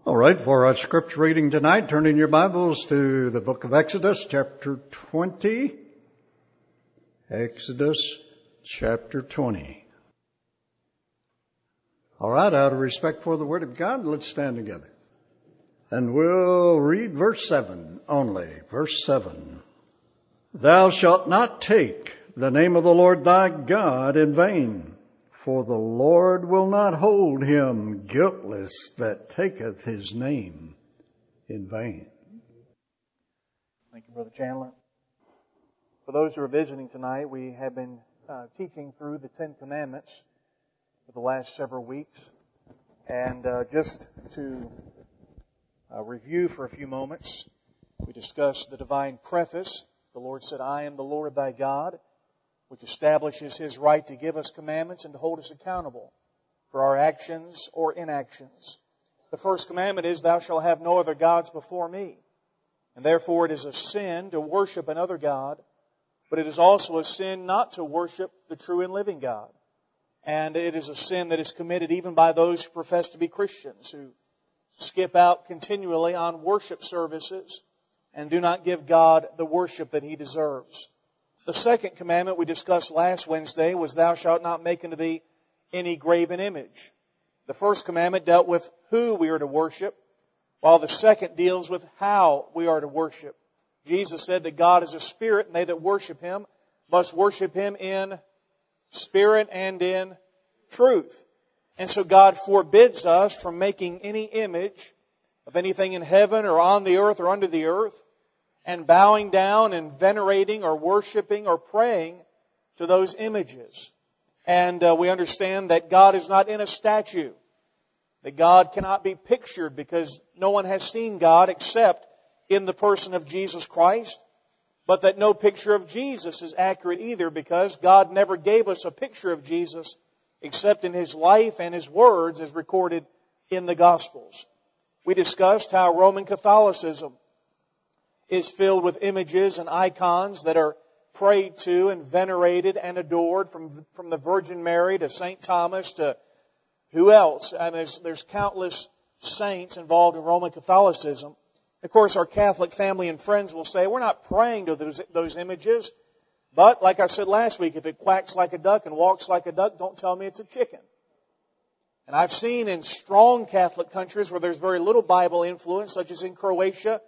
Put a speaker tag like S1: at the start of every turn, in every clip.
S1: All right, for our scripture reading tonight, turn in your Bibles to the book of Exodus, chapter 20. Exodus, chapter 20. All right, out of respect for the Word of God, let's stand together. And we'll read verse 7 only. Verse 7. Thou shalt not take the name of the Lord thy God in vain, for the Lord will not hold him guiltless that taketh his name in vain.
S2: Thank you, Brother Chandler. For those who are visiting tonight, we have been teaching through the Ten Commandments for the last several weeks. And just to review for a few moments, we discussed the divine preface. The Lord said, I am the Lord thy God, which establishes His right to give us commandments and to hold us accountable for our actions or inactions. The first commandment is, Thou shalt have no other gods before me. And therefore it is a sin to worship another God, but it is also a sin not to worship the true and living God. And it is a sin that is committed even by those who profess to be Christians, who skip out continually on worship services and do not give God the worship that He deserves. The second commandment we discussed last Wednesday was, Thou shalt not make unto thee any graven image. The first commandment dealt with who we are to worship, while the second deals with how we are to worship. Jesus said that God is a spirit, and they that worship Him must worship Him in spirit and in truth. And so God forbids us from making any image of anything in heaven or on the earth or under the earth, and bowing down and venerating or worshiping or praying to those images. And we understand that God is not in a statue, that God cannot be pictured because no one has seen God except in the person of Jesus Christ, but that no picture of Jesus is accurate either because God never gave us a picture of Jesus except in His life and His words as recorded in the Gospels. We discussed how Roman Catholicism is filled with images and icons that are prayed to and venerated and adored, from the Virgin Mary to St. Thomas to who else? And there's countless saints involved in Roman Catholicism. Of course, our Catholic family and friends will say, we're not praying to those images, but like I said last week, if it quacks like a duck and walks like a duck, don't tell me it's a chicken. And I've seen in strong Catholic countries where there's very little Bible influence, such as in Croatia,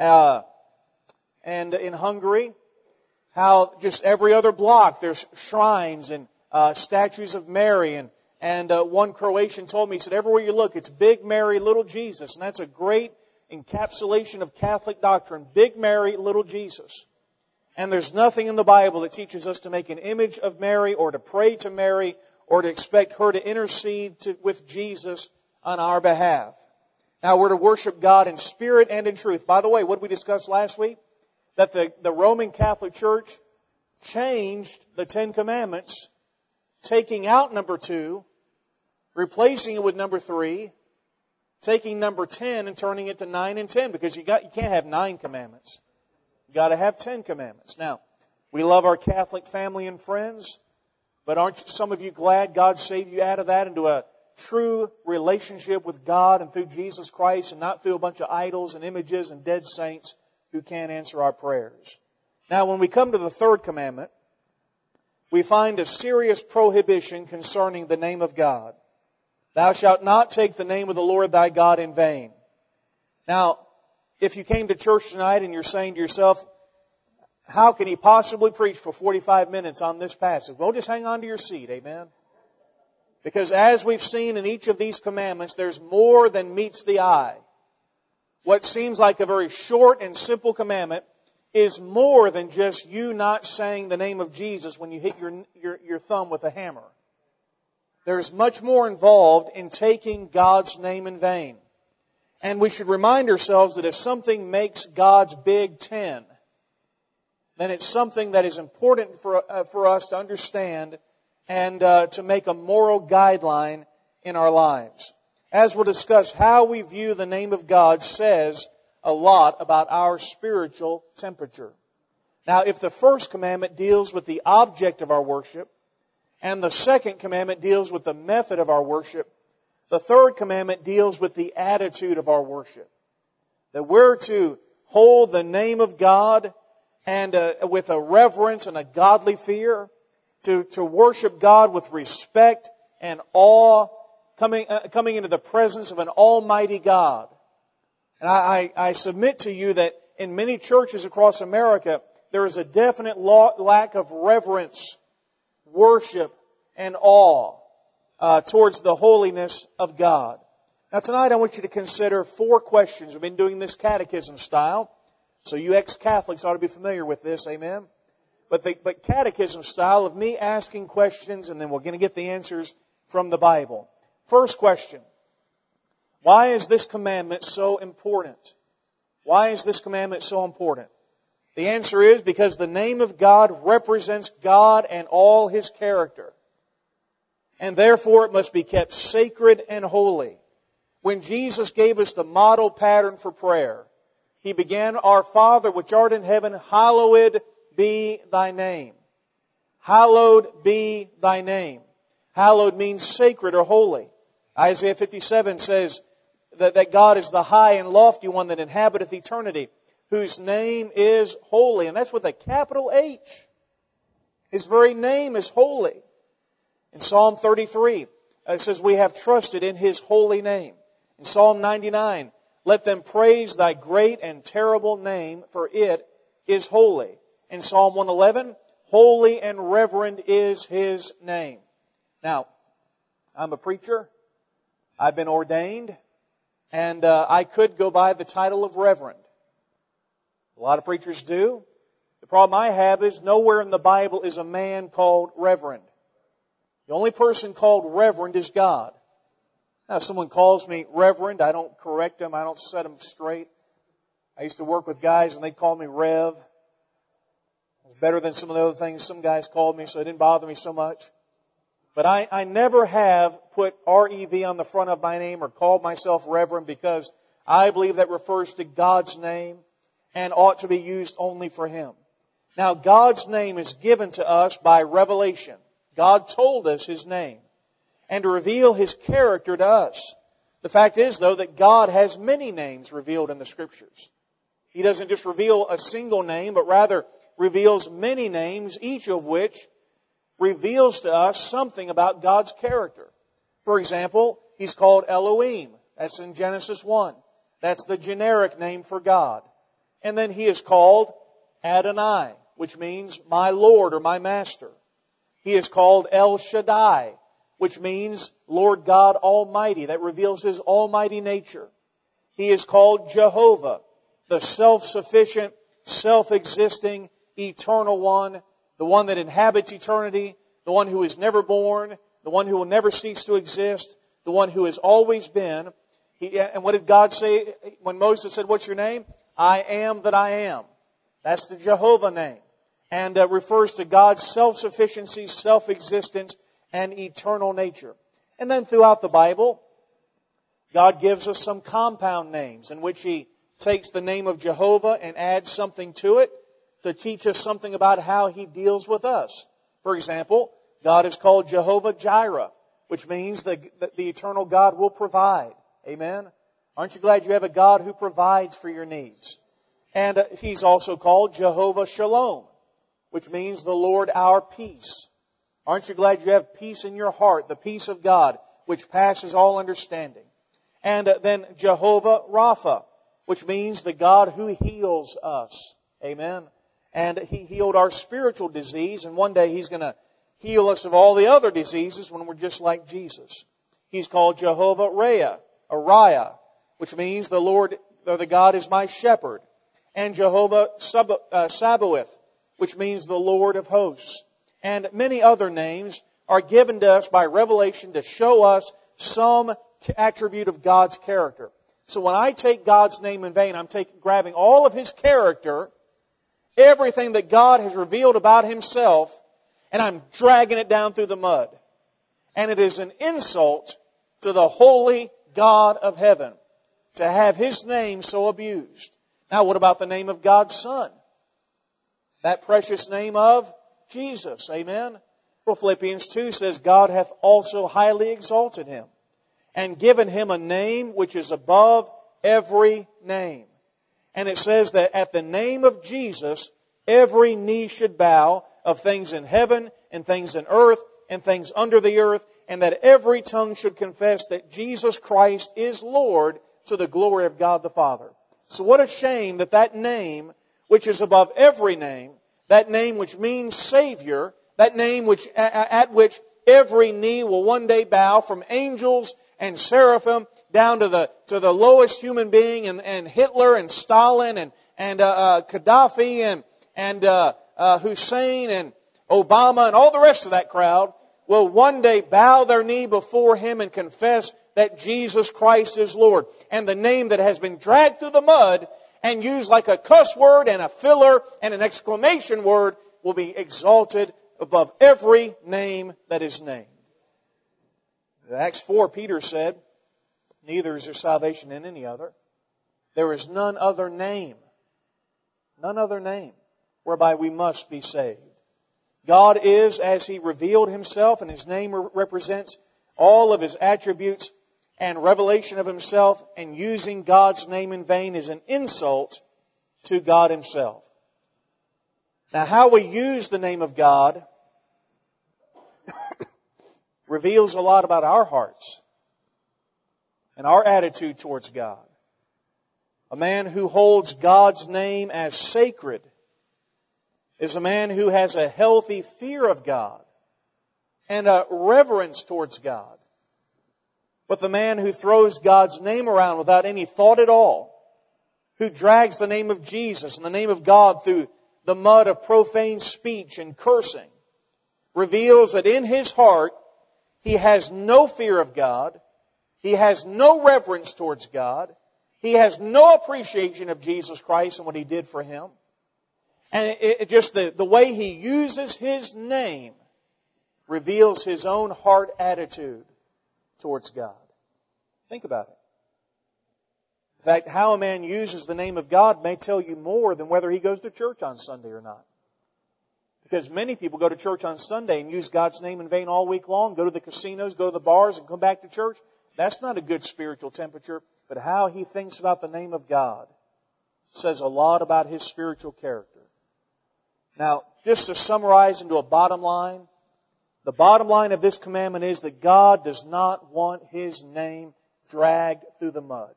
S2: and in Hungary, how just every other block there's shrines and statues of Mary. And one Croatian told me, he said, everywhere you look, it's Big Mary, Little Jesus. And that's a great encapsulation of Catholic doctrine. Big Mary, Little Jesus. And there's nothing in the Bible that teaches us to make an image of Mary or to pray to Mary or to expect her to intercede with Jesus on our behalf. Now we're to worship God in spirit and in truth. By the way, what did we discuss last week? That the Roman Catholic Church changed the Ten Commandments, taking out number 2, replacing it with number 3, taking number 10 and turning it to 9 and 10, because you can't have 9 commandments. You got to have 10 commandments. Now, we love our Catholic family and friends, but aren't some of you glad God saved you out of that into a true relationship with God and through Jesus Christ, and not through a bunch of idols and images and dead saints who can't answer our prayers? Now, when we come to the third commandment, we find a serious prohibition concerning the name of God. Thou shalt not take the name of the Lord thy God in vain. Now, if you came to church tonight and you're saying to yourself, how can he possibly preach for 45 minutes on this passage? Well, just hang on to your seat, amen? Because as we've seen in each of these commandments, there's more than meets the eye. What seems like a very short and simple commandment is more than just you not saying the name of Jesus when you hit your thumb with a hammer. There's much more involved in taking God's name in vain. And we should remind ourselves that if something makes God's Big Ten, then it's something that is important for us to understand and to make a moral guideline in our lives. As we'll discuss, how we view the name of God says a lot about our spiritual temperature. Now, if the first commandment deals with the object of our worship, and the second commandment deals with the method of our worship, The third commandment deals with the attitude of our worship. That we're to hold the name of God and with a reverence and a godly fear, to worship God with respect and awe, coming into the presence of an almighty God. And I submit to you that in many churches across America, there is a definite lack of reverence, worship, and awe towards the holiness of God. Now tonight I want you to consider 4 questions. We've been doing this catechism style, so you ex-Catholics ought to be familiar with this, amen? But catechism style of me asking questions, and then we're going to get the answers from the Bible. First question: why is this commandment so important? Why is this commandment so important? The answer is because the name of God represents God and all His character. And therefore it must be kept sacred and holy. When Jesus gave us the model pattern for prayer, He began, "Our Father which art in heaven, hallowed be thy name." Hallowed be thy name. Hallowed means sacred or holy. Isaiah 57 says that God is the high and lofty one that inhabiteth eternity, whose name is holy. And that's with a capital H. His very name is holy. In Psalm 33, it says, "We have trusted in His holy name." In Psalm 99, "Let them praise thy great and terrible name, for it is holy." In Psalm 111, "Holy and reverend is His name." Now, I'm a preacher. I've been ordained. And I could go by the title of reverend. A lot of preachers do. The problem I have is nowhere in the Bible is a man called reverend. The only person called reverend is God. Now, if someone calls me reverend, I don't correct them. I don't set them straight. I used to work with guys and they'd call me Rev. It was better than some of the other things some guys called me, so it didn't bother me so much. But I never have put R-E-V on the front of my name or called myself reverend, because I believe that refers to God's name and ought to be used only for Him. Now, God's name is given to us by revelation. God told us His name, and to reveal His character to us. The fact is, though, that God has many names revealed in the Scriptures. He doesn't just reveal a single name, but rather reveals many names, each of which reveals to us something about God's character. For example, He's called Elohim. That's in Genesis 1. That's the generic name for God. And then He is called Adonai, which means my Lord or my Master. He is called El Shaddai, which means Lord God Almighty. That reveals His almighty nature. He is called Jehovah, the self-sufficient, self-existing, eternal one, the one that inhabits eternity, the one who is never born, the one who will never cease to exist, the one who has always been. And what did God say when Moses said, "What's your name?" "I am that I am." That's the Jehovah name. And refers to God's self-sufficiency, self-existence, and eternal nature. And then throughout the Bible, God gives us some compound names in which He takes the name of Jehovah and adds something to it to teach us something about how He deals with us. For example, God is called Jehovah Jireh, which means that the eternal God will provide. Amen? Aren't you glad you have a God who provides for your needs? And He's also called Jehovah Shalom, which means the Lord our peace. Aren't you glad you have peace in your heart, the peace of God, which passes all understanding? And then Jehovah Rapha, which means the God who heals us. Amen? And He healed our spiritual disease, and one day He's going to heal us of all the other diseases when we're just like Jesus. He's called Jehovah Ariah, which means the Lord, or the God is my shepherd. And Jehovah Sabaoth, which means the Lord of hosts. And many other names are given to us by revelation to show us some attribute of God's character. So when I take God's name in vain, I'm grabbing all of His character, everything that God has revealed about Himself, and I'm dragging it down through the mud. And it is an insult to the holy God of heaven to have His name so abused. Now, what about the name of God's Son? That precious name of Jesus. Amen? Well, Philippians 2 says, God hath also highly exalted Him, and given Him a name which is above every name. And it says that at the name of Jesus, every knee should bow, of things in heaven and things in earth and things under the earth, and that every tongue should confess that Jesus Christ is Lord, to the glory of God the Father. So what a shame that that name, which is above every name, that name which means Savior, that name which at which every knee will one day bow, from angels and seraphim down to the lowest human being, and Hitler and Stalin and Gaddafi and Hussein and Obama and all the rest of that crowd will one day bow their knee before Him and confess that Jesus Christ is Lord. And the name that has been dragged through the mud and used like a cuss word and a filler and an exclamation word will be exalted above every name that is named. In Acts 4, Peter said, neither is there salvation in any other. There is none other name whereby we must be saved. God is as He revealed Himself, and His name represents all of His attributes and revelation of Himself, and using God's name in vain is an insult to God Himself. Now, how we use the name of God reveals a lot about our hearts and our attitude towards God. A man who holds God's name as sacred is a man who has a healthy fear of God and a reverence towards God. But the man who throws God's name around without any thought at all, who drags the name of Jesus and the name of God through the mud of profane speech and cursing, reveals that in his heart he has no fear of God, he has no reverence towards God, he has no appreciation of Jesus Christ and what He did for him. And just the way he uses His name reveals his own heart attitude towards God. Think about it. In fact, how a man uses the name of God may tell you more than whether he goes to church on Sunday or not. Because many people go to church on Sunday and use God's name in vain all week long, go to the casinos, go to the bars, and come back to church. That's not a good spiritual temperature. But how he thinks about the name of God says a lot about his spiritual character. Now, just to summarize into a bottom line, the bottom line of this commandment is that God does not want His name dragged through the mud.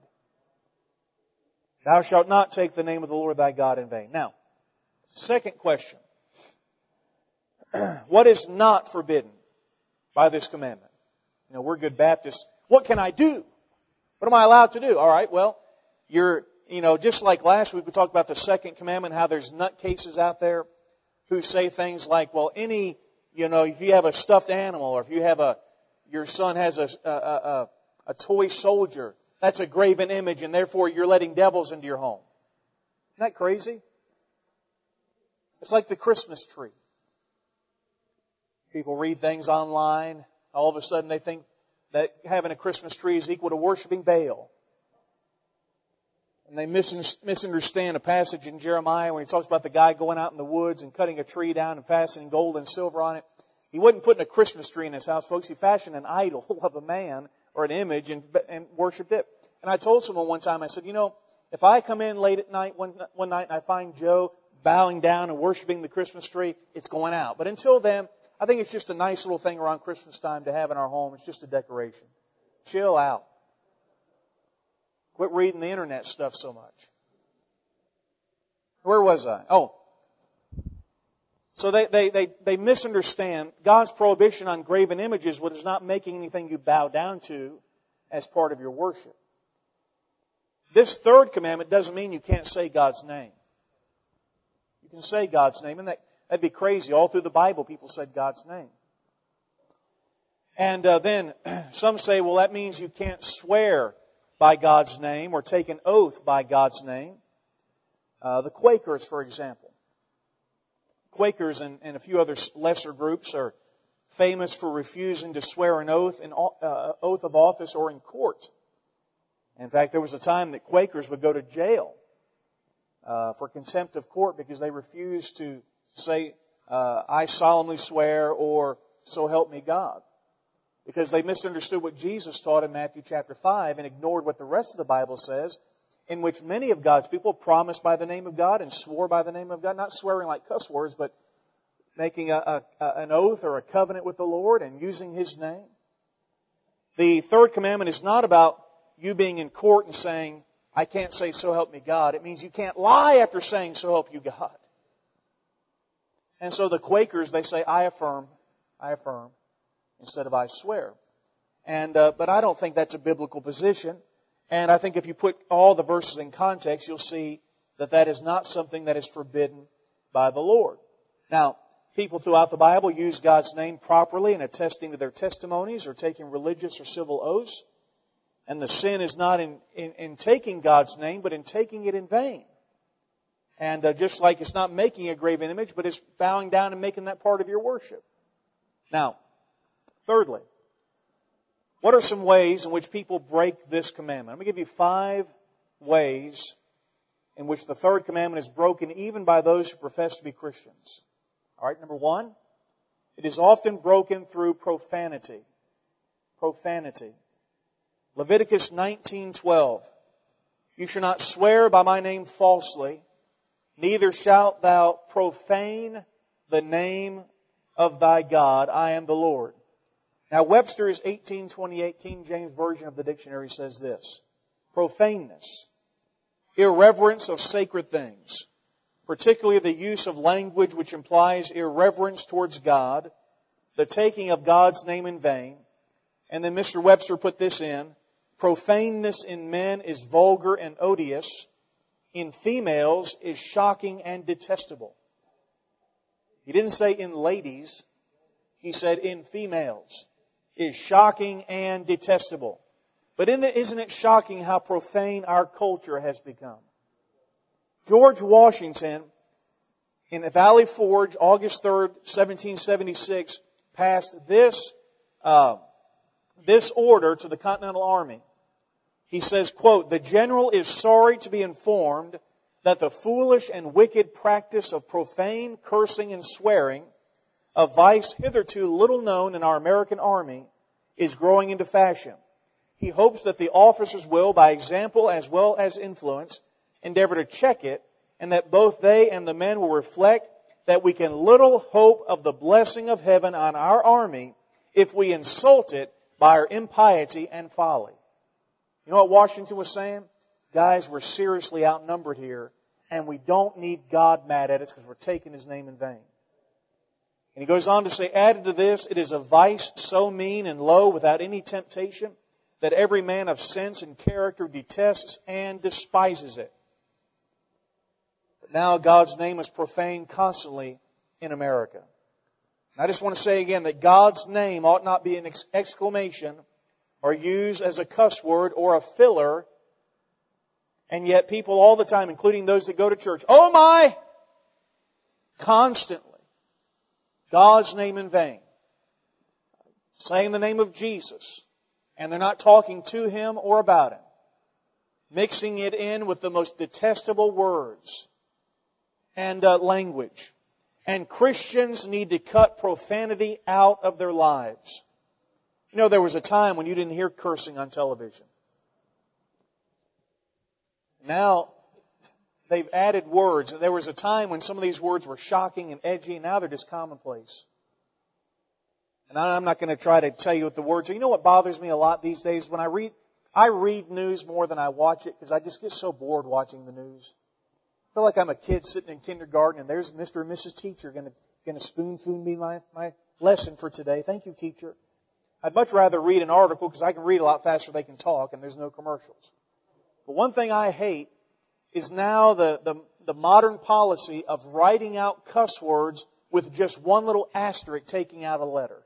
S2: Thou shalt not take the name of the Lord thy God in vain. Now, second question. What is not forbidden by this commandment? You know, we're good Baptists. What can I do? What am I allowed to do? All right, well, just like last week we talked about the second commandment, how there's nutcases out there who say things like, well, if you have a stuffed animal, or if you have your son has a toy soldier, that's a graven image, and therefore you're letting devils into your home. Isn't that crazy? It's like the Christmas tree. People read things online. All of a sudden they think that having a Christmas tree is equal to worshiping Baal. And they misunderstand a passage in Jeremiah when he talks about the guy going out in the woods and cutting a tree down and fastening gold and silver on it. He wasn't putting a Christmas tree in his house, folks. He fashioned an idol of a man or an image and worshipped it. And I told someone one time, I said, if I come in late at night, one night, and I find Joe bowing down and worshiping the Christmas tree, it's going out. But until then, I think it's just a nice little thing around Christmas time to have in our home. It's just a decoration. Chill out. Quit reading the internet stuff so much. Where was I? Oh. So they misunderstand God's prohibition on graven images, which is not making anything you bow down to as part of your worship. This third commandment doesn't mean you can't say God's name. You can say God's name, and that'd be crazy. All through the Bible, people said God's name. And then some say, well, that means you can't swear by God's name or take an oath by God's name. The Quakers, for example. Quakers and a few other lesser groups are famous for refusing to swear an oath of office or in court. In fact, there was a time that Quakers would go to jail for contempt of court because they refused to say, I solemnly swear, or so help me God. because they misunderstood what Jesus taught in Matthew chapter 5 and ignored what the rest of the Bible says, in which many of God's people promised by the name of God and swore by the name of God, not swearing like cuss words, but making an oath or a covenant with the Lord and using His name. The third commandment is not about you being in court and saying, I can't say so help me God. It means you can't lie after saying so help you God. And so the Quakers, they say, I affirm, instead of I swear. And but I don't think that's a biblical position. And I think if you put all the verses in context, you'll see that that is not something that is forbidden by the Lord. Now, people throughout the Bible use God's name properly in attesting to their testimonies or taking religious or civil oaths. And the sin is not in taking God's name, but in taking it in vain. And just like it's not making a graven image, but it's bowing down and making that part of your worship. Now, thirdly, what are some ways in which people break this commandment? Let me give you 5 ways in which the third commandment is broken even by those who profess to be Christians. All right, number 1, it is often broken through profanity. Profanity. Leviticus 19:12. You shall not swear by my name falsely, neither shalt thou profane the name of thy God. I am the Lord. Now, Webster's 1828 King James Version of the dictionary says this: profaneness, irreverence of sacred things, particularly the use of language which implies irreverence towards God, the taking of God's name in vain. And then Mr. Webster put this in: profaneness in men is vulgar and odious, in females is shocking and detestable. He didn't say in ladies, he said in females is shocking and detestable. But isn't it shocking how profane our culture has become? George Washington, in Valley Forge, August 3rd, 1776, passed this order to the Continental Army. He says, quote, the general is sorry to be informed that the foolish and wicked practice of profane cursing and swearing, a vice hitherto little known in our American army, is growing into fashion. He hopes that the officers will, by example as well as influence, endeavor to check it, and that both they and the men will reflect that we can little hope of the blessing of heaven on our army if we insult it by our impiety and folly. You know what Washington was saying? Guys, we're seriously outnumbered here, and we don't need God mad at us because we're taking His name in vain. And he goes on to say, added to this, it is a vice so mean and low without any temptation that every man of sense and character detests and despises it. But now God's name is profaned constantly in America. And I just want to say again that God's name ought not be an exclamation or used as a cuss word or a filler. And yet people all the time, including those that go to church, oh my! Constantly. God's name in vain. Saying the name of Jesus. And they're not talking to Him or about Him. Mixing it in with the most detestable words and language. And Christians need to cut profanity out of their lives. You know, there was a time when you didn't hear cursing on television. Now, they've added words. There was a time when some of these words were shocking and edgy, and now they're just commonplace. And I'm not going to try to tell you what the words are. You know what bothers me a lot these days? When I read news more than I watch it because I just get so bored watching the news. I feel like I'm a kid sitting in kindergarten and there's Mr. and Mrs. Teacher going to spoon-feed me my lesson for today. Thank you, teacher. I'd much rather read an article because I can read a lot faster than they can talk and there's no commercials. But one thing I hate is now the modern policy of writing out cuss words with just one little asterisk taking out a letter.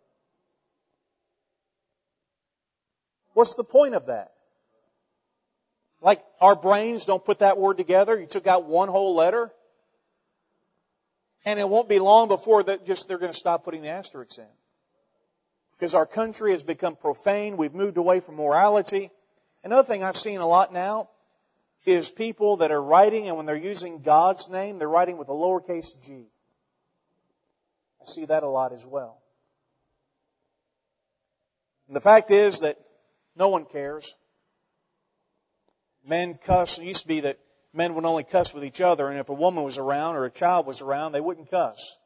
S2: What's the point of that? Like our brains don't put that word together. You took out one whole letter. And it won't be long before they're going to stop putting the asterisks in. Because our country has become profane. We've moved away from morality. Another thing I've seen a lot now is people that are writing, and when they're using God's name, they're writing with a lowercase g. I see that a lot as well. And the fact is that no one cares. Men cuss. It used to be that men would only cuss with each other, and if a woman was around or a child was around, they wouldn't cuss.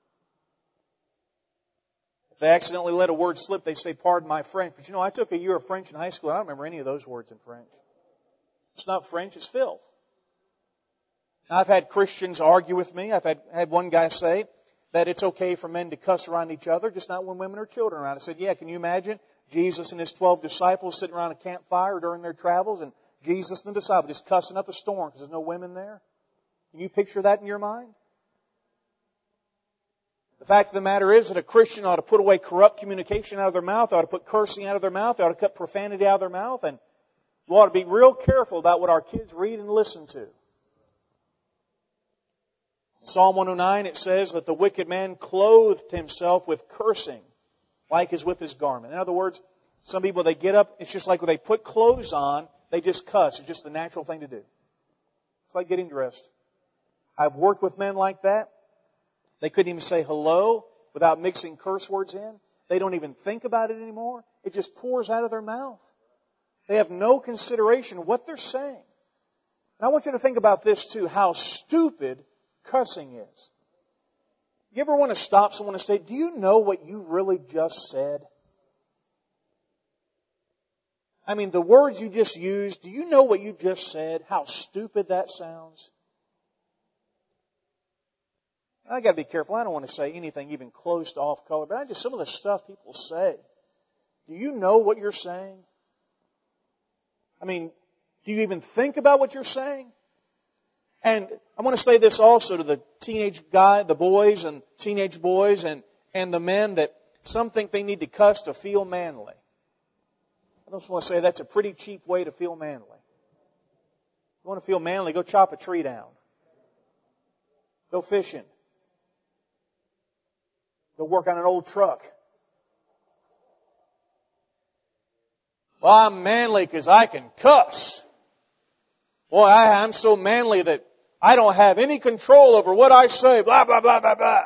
S2: If they accidentally let a word slip, they say, "Pardon my French." But I took a year of French in high school. I don't remember any of those words in French. It's not French, it's filth. Now, I've had Christians argue with me. I've had one guy say that it's okay for men to cuss around each other, just not when women or children are around. I said, yeah, can you imagine Jesus and His 12 disciples sitting around a campfire during their travels, and Jesus and the disciples just cussing up a storm because there's no women there? Can you picture that in your mind? The fact of the matter is that a Christian ought to put away corrupt communication out of their mouth, ought to put cursing out of their mouth, ought to cut profanity out of their mouth, and we ought to be real careful about what our kids read and listen to. Psalm 109, it says that the wicked man clothed himself with cursing, like as with his garment. In other words, some people, they get up, it's just like when they put clothes on, they just cuss. It's just the natural thing to do. It's like getting dressed. I've worked with men like that. They couldn't even say hello without mixing curse words in. They don't even think about it anymore. It just pours out of their mouth. They have no consideration of what they're saying. And I want you to think about this too, how stupid cussing is. You ever want to stop someone and say, do you know what you really just said? I mean, the words you just used, do you know what you just said? How stupid that sounds? I got to be careful. I don't want to say anything even close to off color, but some of the stuff people say. Do you know what you're saying? I mean, do you even think about what you're saying? And I want to say this also to the the boys and teenage boys and the men that some think they need to cuss to feel manly. I just want to say that's a pretty cheap way to feel manly. If you want to feel manly, go chop a tree down. Go fishing. Go work on an old truck. Well, I'm manly because I can cuss. Boy, I'm so manly that I don't have any control over what I say. Blah, blah, blah, blah, blah.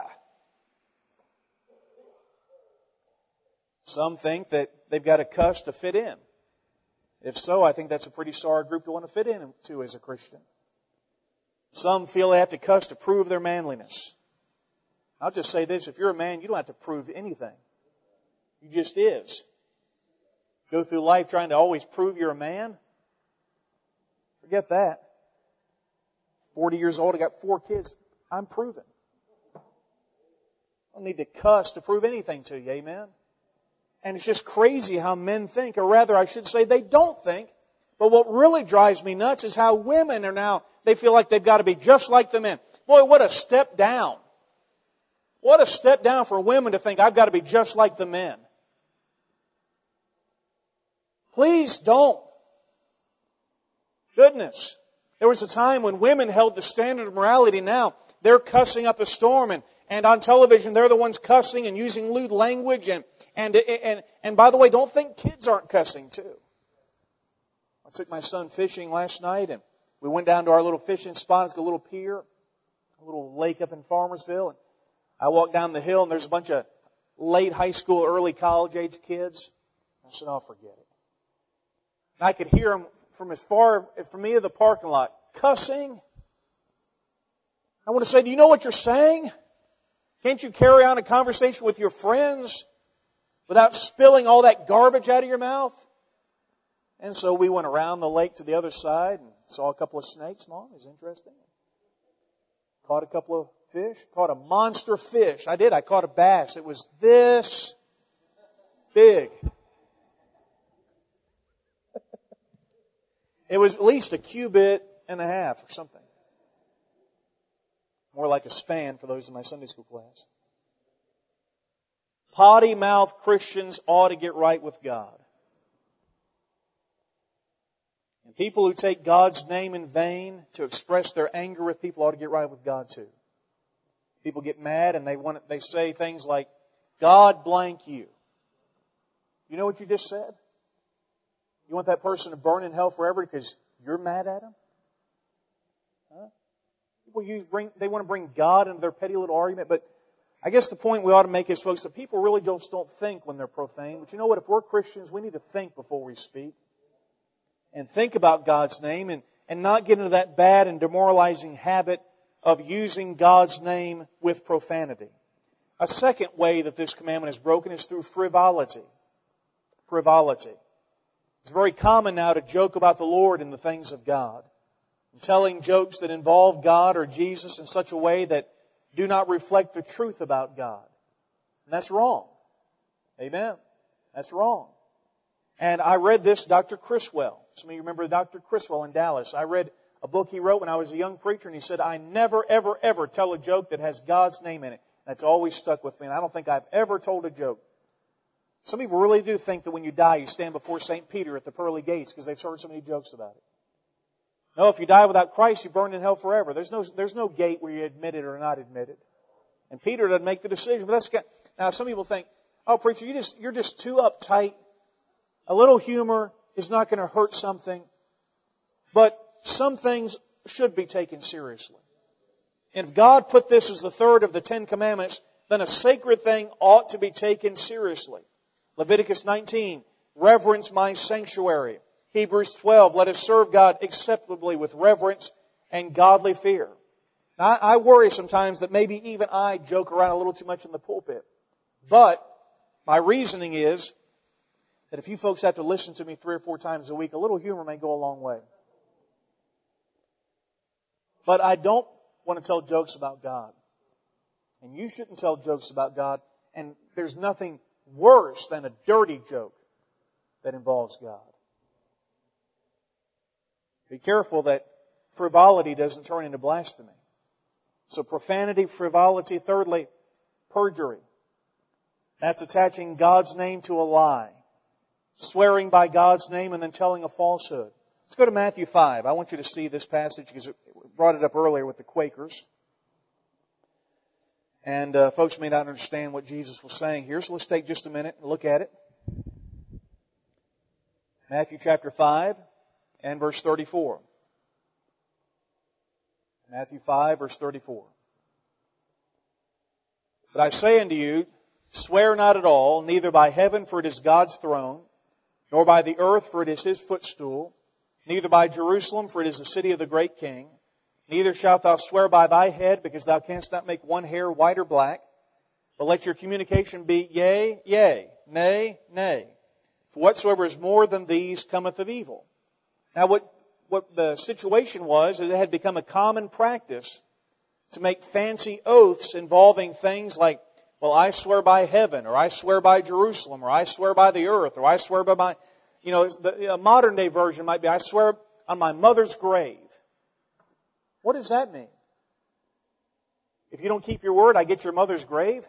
S2: Some think that they've got to cuss to fit in. If so, I think that's a pretty sorry group to want to fit into as a Christian. Some feel they have to cuss to prove their manliness. I'll just say this, if you're a man, you don't have to prove anything. You just is. Go through life trying to always prove you're a man? Forget that. 40 years old, I got 4 kids. I'm proven. I don't need to cuss to prove anything to you, amen? And it's just crazy how men think, or rather I should say they don't think. But what really drives me nuts is how women are now, they feel like they've got to be just like the men. Boy, what a step down. What a step down for women to think I've got to be just like the men. Please don't. Goodness. There was a time when women held the standard of morality. Now they're cussing up a storm, and on television they're the ones cussing and using lewd language. And by the way, don't think kids aren't cussing too. I took my son fishing last night, and we went down to our little fishing spot. It's a little pier, a little lake up in Farmersville. And I walked down the hill, and there's a bunch of late high school, early college age kids. I said, "I'll forget it." And I could hear them from as far from me to the parking lot, cussing. I want to say, do you know what you're saying? Can't you carry on a conversation with your friends without spilling all that garbage out of your mouth? And so we went around the lake to the other side and saw a couple of snakes. Mom, it was interesting. Caught a couple of fish. Caught a monster fish. I did. I caught a bass. It was this big. It was at least a cubit and a half or something. More like a span for those in my Sunday school class. Potty-mouthed Christians ought to get right with God. And people who take God's name in vain to express their anger with people ought to get right with God too. People get mad and they say things like, God blank you. You know what you just said? You want that person to burn in hell forever because you're mad at them? Huh? People they want to bring God into their petty little argument, but I guess the point we ought to make is, folks, that people really just don't think when they're profane. But you know what? If we're Christians, we need to think before we speak. And think about God's name and not get into that bad and demoralizing habit of using God's name with profanity. A second way that this commandment is broken is through frivolity. Frivolity. It's very common now to joke about the Lord and the things of God. And telling jokes that involve God or Jesus in such a way that do not reflect the truth about God. And that's wrong. Amen. That's wrong. And I read this, Dr. Criswell. Some of you remember Dr. Criswell in Dallas. I read a book he wrote when I was a young preacher, and he said, I never, ever, ever tell a joke that has God's name in it. That's always stuck with me, and I don't think I've ever told a joke. Some people really do think that when you die, you stand before St. Peter at the pearly gates because they've heard so many jokes about it. No, if you die without Christ, you burn in hell forever. There's no gate where you admit it or not admit it. And Peter doesn't make the decision. But now some people think, oh, preacher, you're just too uptight. A little humor is not going to hurt something. But some things should be taken seriously. And if God put this as the third of the 10 Commandments, then a sacred thing ought to be taken seriously. Leviticus 19, reverence my sanctuary. Hebrews 12, let us serve God acceptably with reverence and godly fear. Now, I worry sometimes that maybe even I joke around a little too much in the pulpit. But my reasoning is that if you folks have to listen to me 3 or 4 times a week, a little humor may go a long way. But I don't want to tell jokes about God. And you shouldn't tell jokes about God. And there's nothing worse than a dirty joke that involves God. Be careful that frivolity doesn't turn into blasphemy. So profanity, frivolity. Thirdly, perjury. That's attaching God's name to a lie. Swearing by God's name and then telling a falsehood. Let's go to Matthew 5. I want you to see this passage because we brought it up earlier with the Quakers. And folks may not understand what Jesus was saying here, so let's take just a minute and look at it. Matthew chapter 5 and verse 34. Matthew 5, verse 34. But I say unto you, swear not at all, neither by heaven, for it is God's throne, nor by the earth, for it is His footstool, neither by Jerusalem, for it is the city of the great King. Neither shalt thou swear by thy head, because thou canst not make one hair white or black. But let your communication be yea, yea, nay, nay. For whatsoever is more than these cometh of evil. Now what the situation was, is it had become a common practice to make fancy oaths involving things like, well, I swear by heaven, or I swear by Jerusalem, or I swear by the earth, or I swear by my, a modern day version might be, I swear on my mother's grave. What does that mean? If you don't keep your word, I get your mother's grave?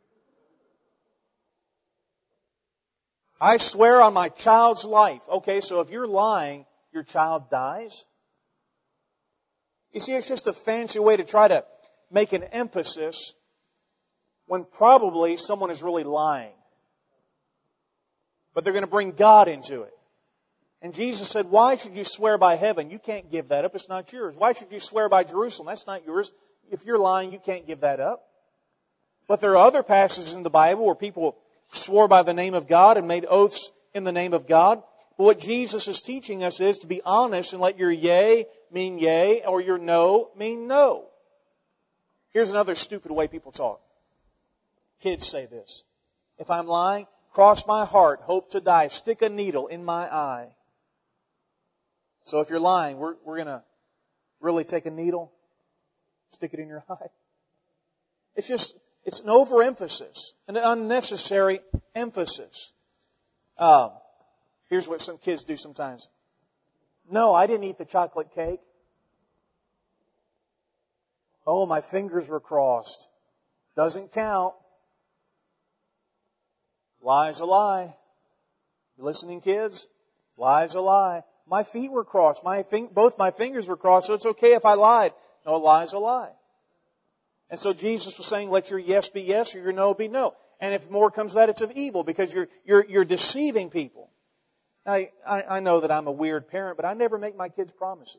S2: I swear on my child's life. Okay, so if you're lying, your child dies? You see, it's just a fancy way to try to make an emphasis when probably someone is really lying. But they're going to bring God into it. And Jesus said, why should you swear by heaven? You can't give that up. It's not yours. Why should you swear by Jerusalem? That's not yours. If you're lying, you can't give that up. But there are other passages in the Bible where people swore by the name of God and made oaths in the name of God. But what Jesus is teaching us is to be honest and let your yea mean yea or your no mean no. Here's another stupid way people talk. Kids say this. If I'm lying, cross my heart, hope to die, stick a needle in my eye. So if you're lying, we're going to really take a needle, stick it in your eye. It's an overemphasis, an unnecessary emphasis. Here's what some kids do sometimes. No, I didn't eat the chocolate cake. Oh, my fingers were crossed. Doesn't count. Lie's a lie. You listening, kids? Lie's a lie. My feet were crossed. Both my fingers were crossed, so it's okay if I lied. No, a lie's a lie. And so Jesus was saying, let your yes be yes or your no be no. And if more comes to that, it's of evil because you're deceiving people. I know that I'm a weird parent, but I never make my kids promises.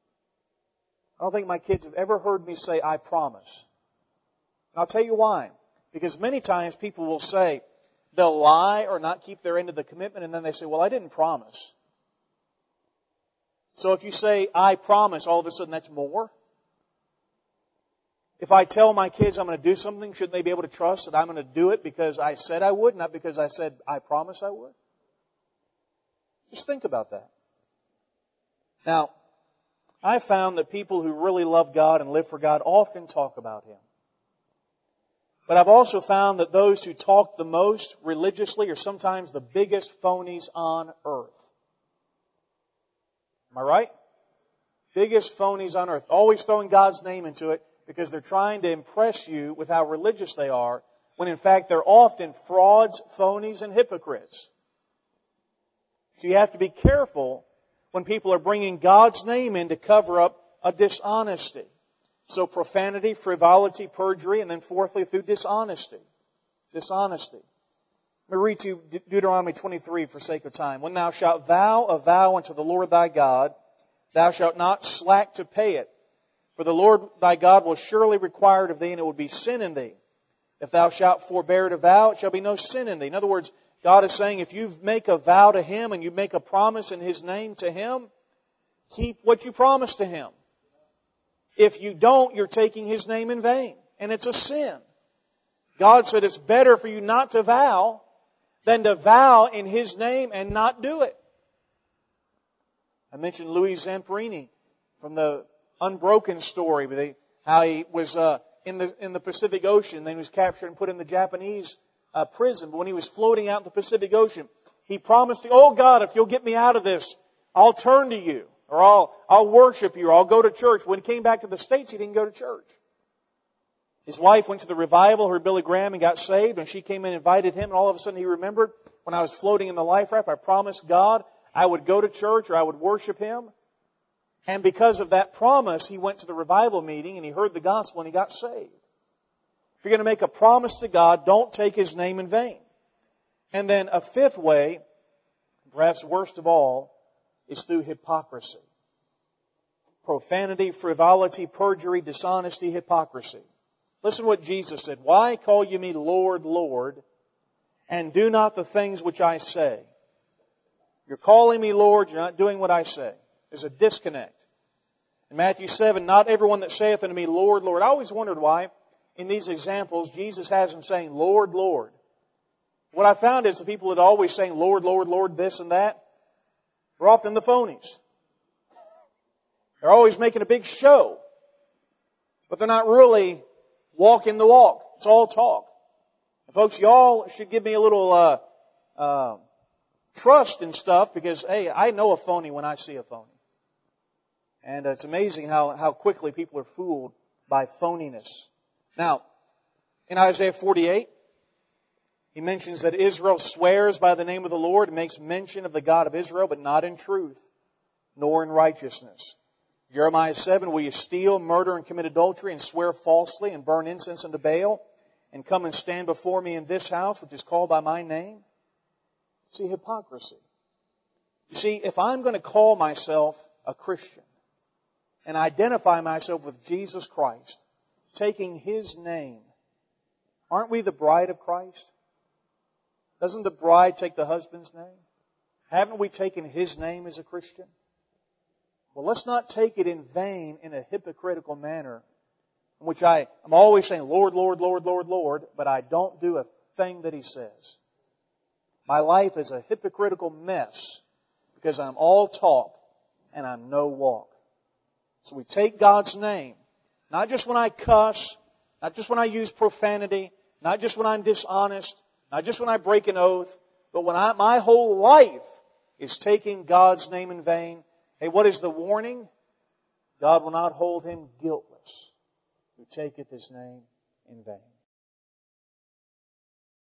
S2: I don't think my kids have ever heard me say, I promise. And I'll tell you why. Because many times people will say, they'll lie or not keep their end of the commitment, and then they say, well, I didn't promise. So if you say, I promise, all of a sudden that's more. If I tell my kids I'm going to do something, shouldn't they be able to trust that I'm going to do it because I said I would, not because I said I promise I would? Just think about that. Now, I found that people who really love God and live for God often talk about Him. But I've also found that those who talk the most religiously are sometimes the biggest phonies on earth. Am I right? Biggest phonies on earth. Always throwing God's name into it because they're trying to impress you with how religious they are, when in fact they're often frauds, phonies, and hypocrites. So you have to be careful when people are bringing God's name in to cover up a dishonesty. So profanity, frivolity, perjury, and then fourthly through dishonesty. Dishonesty. Let me read to you Deuteronomy 23 for sake of time. When thou shalt vow a vow unto the Lord thy God, thou shalt not slack to pay it. For the Lord thy God will surely require it of thee, and it will be sin in thee. If thou shalt forbear to vow, it shall be no sin in thee. In other words, God is saying if you make a vow to Him and you make a promise in His name to Him, keep what you promised to Him. If you don't, you're taking His name in vain, and it's a sin. God said it's better for you not to vow than to vow in His name and not do it. I mentioned Louis Zamperini from the Unbroken story, how he was in the Pacific Ocean, then he was captured and put in the Japanese prison. But when he was floating out in the Pacific Ocean, he promised, oh God, if you'll get me out of this, I'll turn to you, or I'll worship you, or I'll go to church. When he came back to the States, he didn't go to church. His wife went to the revival, heard Billy Graham, and got saved, and she came and invited him, and all of a sudden he remembered, when I was floating in the life raft, I promised God I would go to church or I would worship Him. And because of that promise, he went to the revival meeting and he heard the gospel and he got saved. If you're going to make a promise to God, don't take His name in vain. And then a fifth way, perhaps worst of all, is through hypocrisy. Profanity, frivolity, perjury, dishonesty, hypocrisy. Listen to what Jesus said. Why call you me Lord, Lord, and do not the things which I say? You're calling me Lord, you're not doing what I say. There's a disconnect. In Matthew 7, not everyone that saith unto me, Lord, Lord. I always wondered why, in these examples, Jesus has them saying, Lord, Lord. What I found is the people that are always saying, Lord, Lord, Lord, this and that, are often the phonies. They're always making a big show, but they're not really walking the walk. It's all talk. And folks, y'all should give me a little trust in stuff because, hey, I know a phony when I see a phony. And it's amazing how quickly people are fooled by phoniness. Now, in Isaiah 48, he mentions that Israel swears by the name of the Lord and makes mention of the God of Israel, but not in truth, nor in righteousness. Jeremiah 7, will you steal, murder, and commit adultery, and swear falsely, and burn incense unto Baal, and come and stand before me in this house, which is called by my name? See, hypocrisy. You see, if I'm going to call myself a Christian, and identify myself with Jesus Christ, taking His name, aren't we the bride of Christ? Doesn't the bride take the husband's name? Haven't we taken His name as a Christian? Well, let's not take it in vain in a hypocritical manner, in which I'm always saying, Lord, Lord, Lord, Lord, Lord, but I don't do a thing that He says. My life is a hypocritical mess because I'm all talk and I'm no walk. So we take God's name, not just when I cuss, not just when I use profanity, not just when I'm dishonest, not just when I break an oath, but when my whole life is taking God's name in vain. Hey, what is the warning? God will not hold him guiltless who taketh His name in vain.